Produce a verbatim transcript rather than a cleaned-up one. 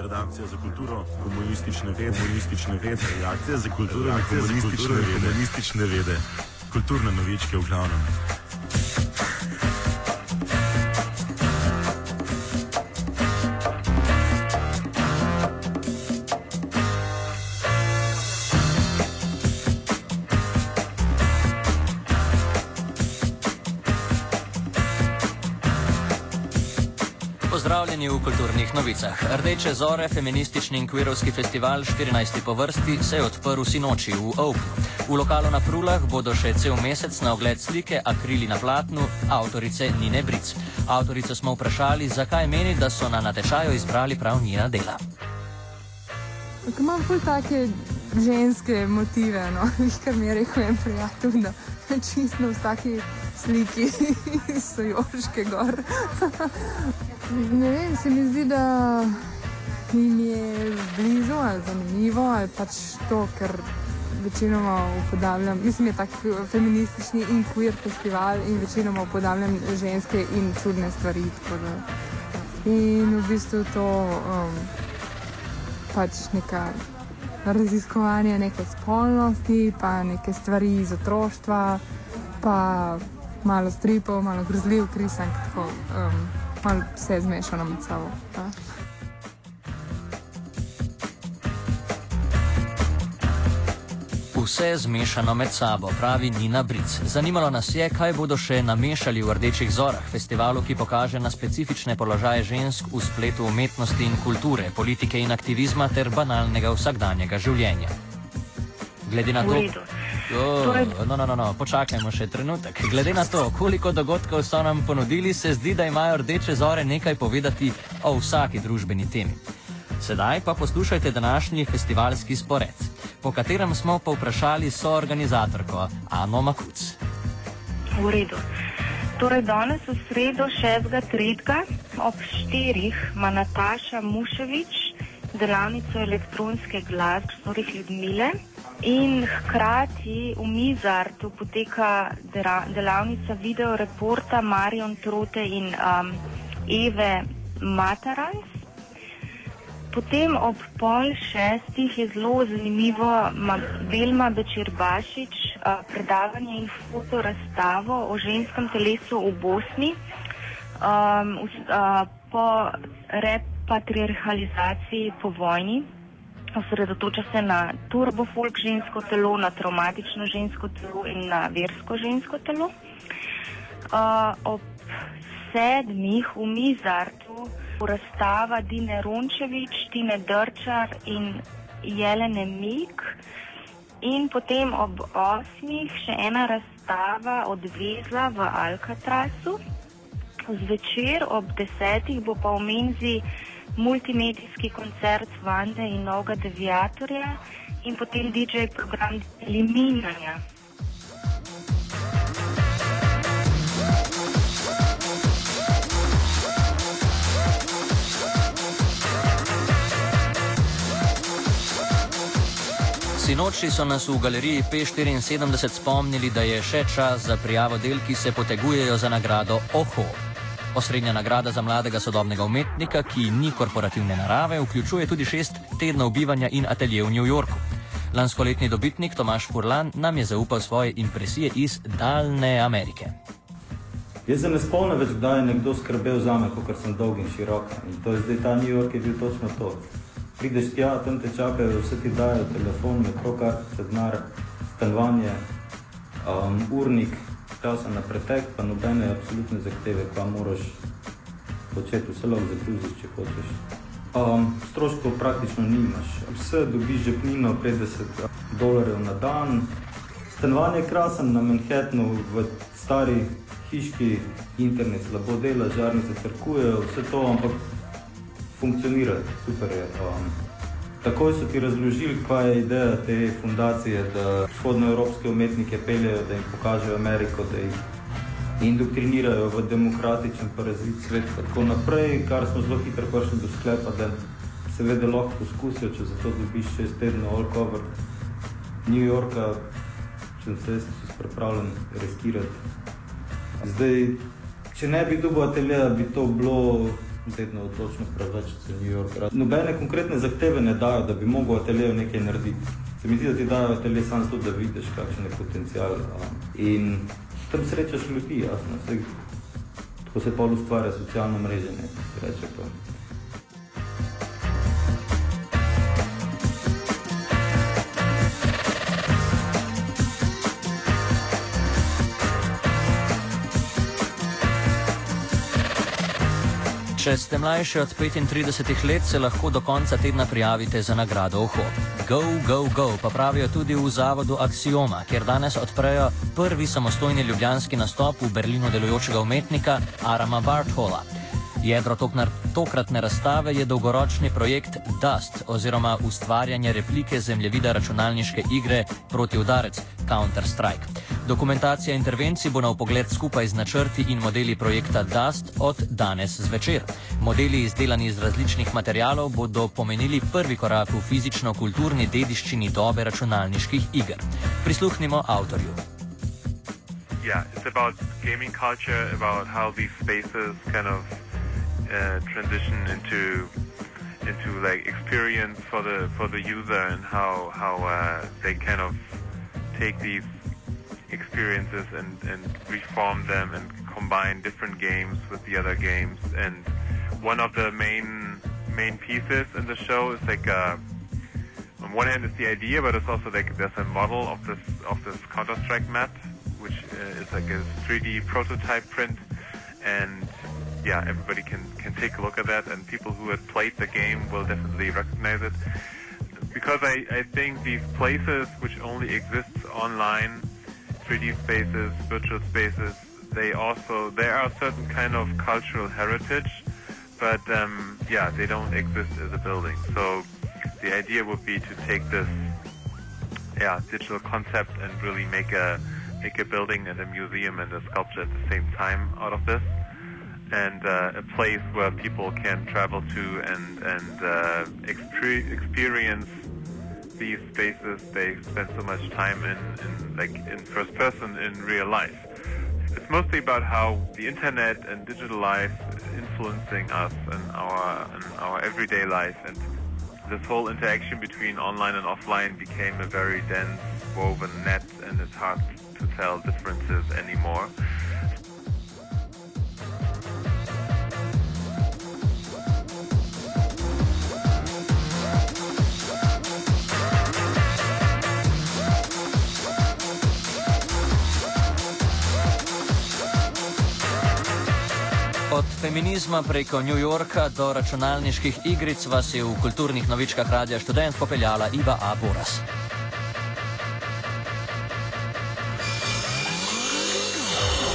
redakcija za kulturo, komunistične vede, komunistične vede, redakcija za kulturo, komunistične vede, komunistične vede, kulturne novičke v glavnem. Pozdravljeni v kulturnih novicah. Rdeče zore, feministični in queerovski festival štirinajsti po vrsti, se je odprl sinoči v Opnu. V lokalu na Prulah bodo še cel mesec na ogled slike Akrili na platnu avtorice Nine Bric. Avtorico smo vprašali, zakaj meni, da so na natečaju izbrali prav njena dela. Ko imam ful take ženske motive, no, kar mi je rekel en prijatelj, da čisto v taki sliki so Joške gor. Ne vem, se mi zdi, da mi je blizu ali zanimivo, ali pač to, ker večinoma upodabljam, mislim, je tak feministični in queer festival in večinoma upodabljam ženske in čudne stvari, tako da. In v bistvu to um, pač neka raziskovanje neke spolnosti, pa neke stvari iz otroštva, pa malo stripov, malo grozljiv krisank, tako um, malo vse zmešano med sabo. Pa. Vse zmešano med sabo, pravi Nina Bric. Zanimalo nas je, kaj bodo še namešali v Rdečih zorah, festivalu, ki pokaže na specifične položaje žensk v spletu umetnosti in kulture, politike in aktivizma ter banalnega vsakdanjega življenja. Glede na to... Oh, no, no, no, no, počakajmo še trenutek. Glede na to, koliko dogodkov so nam ponudili, se zdi, da imajo Rdeče zore nekaj povedati o vsaki družbeni temi. Sedaj pa poslušajte današnji festivalski spored, po katerem smo povprašali soorganizatorko Ano Makuc. V redu. Torej danes v sredo šestega tretjega ob štirih ima Nataša Muševič delavnico elektronske glasbe Zorih Ljudmile in hkrati v Mizartu poteka delavnica videoreporta Marion Trote in um, Eve Matarans. Potem ob pol šestih je zelo zanimivo Velma Bečir-Bašič, predavanje in fotorazstavo o ženskem telesu v Bosni um, uh, po repatriarhalizaciji po vojni. Osredotoča se na turbofolk žensko telo, na travmatično žensko telo in na versko žensko telo. Uh, ob sedmih v Mizartu razstava Dine Rončevič, Tine Drčar in Jelene Mik. In potem ob osmih še ena razstava Odvezla v Alcatrazu. Zvečer ob desetih bo pa v menzi multimedijski koncert Vande in Novega deviatorja in potem D J program Eliminanja. Sinoči so nas v galeriji P štiriinsedemdeset spomnili, da je še čas za prijavo del, ki se potegujejo za nagrado Oho. Osrednja nagrada za mladega sodobnega umetnika, ki ni korporativne narave, vključuje tudi šest tednov bivanja in atelje v New Yorku. Lanskoletni dobitnik Tomaž Furlan nam je zaupal svoje impresije iz daljne Amerike. Jaz se ne spomnim več, kdaj je nekdo skrbel zame, kakor sem dolg in širok. In to je zdaj ta New York je bil točno to. Prideš tja, tam te čakajo, vse ti dajo, telefon, metro, kartice, denar, stanovanje, um, urnik, časa na pretek, pa nobene absolutne zahteve, pa moraš početi vse lahko zakruziš, če hočeš. Um, stroškov praktično nimaš. Vse dobiš žepnino petdeset dolarjev na dan. Stanovanje je krasen na Manhattanu, v stari hiški, internet slabo dela, žarnice crkujejo, vse to, ampak funkcionira, super je. Um, takoj so ti razložili, kaj je ideja te fundacije, da vzhodnoevropske umetnike peljejo, da jim pokažejo Ameriko, da jih indoktrinirajo v demokratičen parazit svet, tako naprej, kar smo zelo hitro prišli do sklepa, da seveda lahko poskusijo, če zato dobiš šest tednov all cover New Yorka, če se si pripravljen riskirati. Zdaj, če ne bi dobil ateljeja, bi to bilo tedno odločno prevlečiti v New York. Nobene konkretne zahteve ne dajo, da bi mogel ateljev nekaj narediti. Se mi zdi, da ti dajo atelje samo zato, da vidiš, kakšen je potencial. In tam srečaš ljudi, jasno. Vse, tako se pol ustvarja socialno mreženje, se reče to. Če ste mlajši od petintrideset let, se lahko do konca tedna prijavite za nagrado Oho. Go, go, go, pa pravijo tudi v zavodu Axioma, kjer danes odprejo prvi samostojni ljubljanski nastop v Berlinu delujočega umetnika Arama Barthola. Jedro tokratne razstave je dolgoročni projekt Dust oziroma ustvarjanje replike zemljevida računalniške igre Protiudarec Counter-Strike. Dokumentacija intervencij bo na vpogled skupaj z načrti in modeli projekta Dust od danes zvečer. Modeli izdelani iz različnih materialov bodo pomenili prvi korak v fizično-kulturni dediščini dobe računalniških iger. Prisluhnimo avtorju. Yeah, it's about gaming culture, about how these spaces kind of uh, transition into into like experience for the for the user and how how uh, they kind of take these experiences and, and reform them and combine different games with the other games. And one of the main main pieces in the show is like a, on one hand is the idea, but it's also like there's a model of this of this Counter-Strike map, which uh, is like a three D prototype print, and yeah, everybody can can take a look at that, and people who have played the game will definitely recognize it, because I, I think these places which only exist online, three D spaces, virtual spaces, they also, there are certain kind of cultural heritage, but um, yeah, they don't exist as a building. So the idea would be to take this yeah, digital concept and really make a make a building and a museum and a sculpture at the same time out of this, and uh, a place where people can travel to and and uh, exper- experience these spaces they spend so much time in, in like in first person in real life. It's mostly about how the internet and digital life influencing us in our in our everyday life, and this whole interaction between online and offline became a very dense woven net, and it's hard to tell differences anymore. Od feminizma preko New Yorka do računalniških igric vas je v kulturnih novičkah Radia Študent popeljala Iva A. Boras.